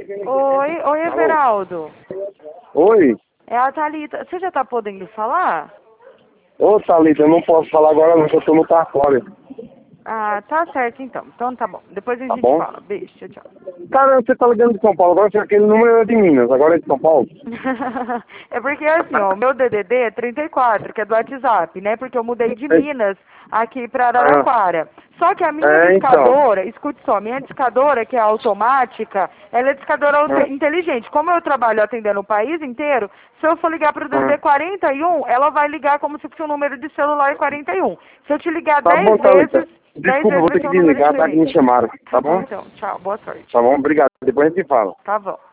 Oi, Everaldo. Oi? É a Thalita. Você já tá podendo falar? Ô, Thalita, eu não posso falar agora não, porque eu tô no cartório. Ah, tá certo então. Então tá bom. Depois a Tá gente bom? fala. Beijo, tchau, tchau. Cara, você tá ligando de São Paulo, agora aquele número é de Minas, agora é de São Paulo? É porque assim, ó, o meu DDD é 34, que é do WhatsApp, né? Porque eu mudei de Minas aqui pra Araraquara. Só que a minha Então. discadora, escute só, a minha discadora, que é automática, ela é discadora inteligente. Como eu trabalho atendendo o país inteiro, se eu for ligar pro DDD 41, ela vai ligar como se fosse um número de celular 41. Se eu te ligar Tá 10 bom, Thalita. vezes, 10 Desculpa, vezes vou vai ter ser que um número desligar, tá? Que me diferente. chamaram, Tá tá bom bom? então. Tchau. Boa sorte. Tá bom, obrigado. Depois a gente fala. Tá bom.